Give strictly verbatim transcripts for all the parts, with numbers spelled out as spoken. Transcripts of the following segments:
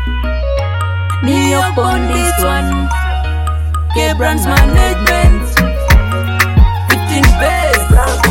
Me up on this one. K-Brands Management. fifteen best.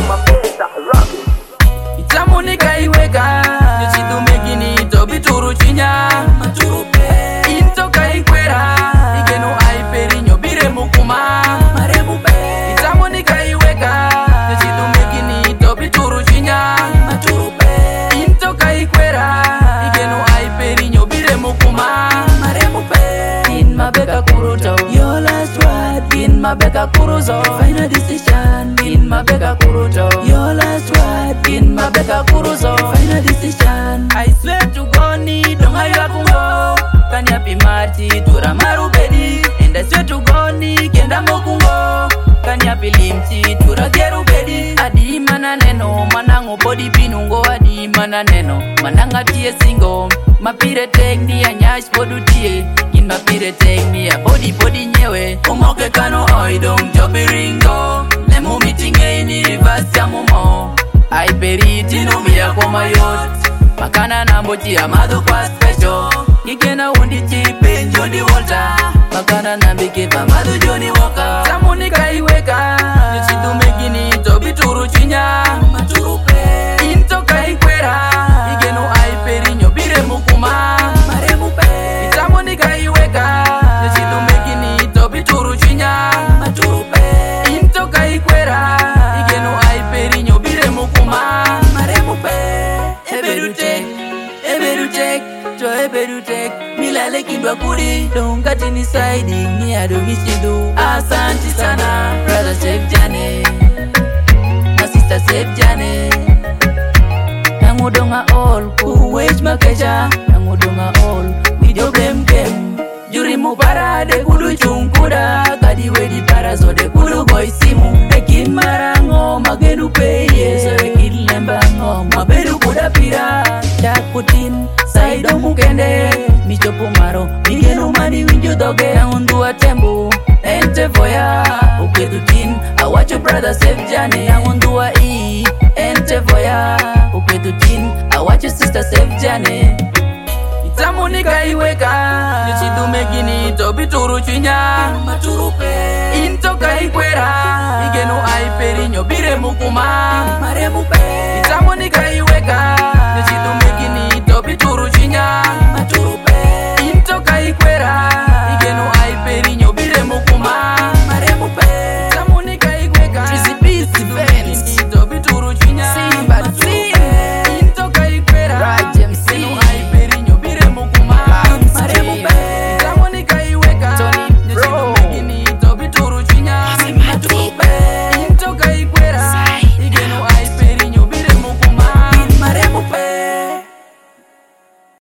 It's a Monica Iweka. Yoshidu megini tobi turu chinya. Maturu pe. Into kaikwera. Igeno aiperi nyobire mukuma. Maremu pe. It's a Monica Iweka. Yoshidu megini tobi turu chinya. Maturu pe. Into kaikwera. Igeno aiperi nyobire mukuma. Maremu pe. In mabeka kuruto. Your last word. In mabeka kuruzo. Final decision. In mabeka kuruto. Your last word. In mabeka kuruzo. Final decision. I swear to God ni donga ya kungo. Kanya pimati tura marubedi. And I swear to God ni kenda mokungo. Kanya pilimti tura gerubedi. Adi mana neno manango body binungo. Adi mana neno mananga tie singo. Mapire tek ni ya nyash bodu tie. In mapire tek ni ya body body nyewe. Umoke kano oidong jobi ringo. Lemu mitinge ini reverse ya mumo. I peri tinu miya kwa mayot. Makana na mbochi ya madu kwa special. Kikena undi chipe Jody Walter. Makana na mbikepa madu Johnny Walker. Samunika Iweka. Yoshidu megini tobi turu chinya. Maturu pe. Into kaikwera. Igeno aiperi nyobire mukuma. Maremu pe. Samunika Iweka. Yoshidu megini tobi turu chinya. Maturu pe. Into kaikwera. Igeno aiperi nyobire mukuma. Maremu pe. Eberutek, eberutek, jo eberutek. Milale kindwa kuri, dongati ni saidi, ni adongi shindu. Asanti sana, brother Safe Jane, my sister Safe Jane. Nangudonga all, kuwage makeja. Nangudonga all, video game game. Juri muparade kudu chungkuda. Kadi wedi para so de kudu boy simu. Ekin marango, magenu peye. So ekin lembango, mabedu kuda pira. Dak putin, saido mukende. Michopo maro, migenu mani winju doge. Nangundua tembu, ente voya. Uketu tin, awacho brother Safe Jane. Nangundua i, ente voya. Uketu tin, awacho sister Safe Jane. Samunika Iweka. Yoshidu megini tobi turu chinya. Maturu pe. Into kaikwera. Igeno aiperi nyobire mukuma. Maremu pe. Samunika Iweka. Yoshidu megini tobi turu chinya.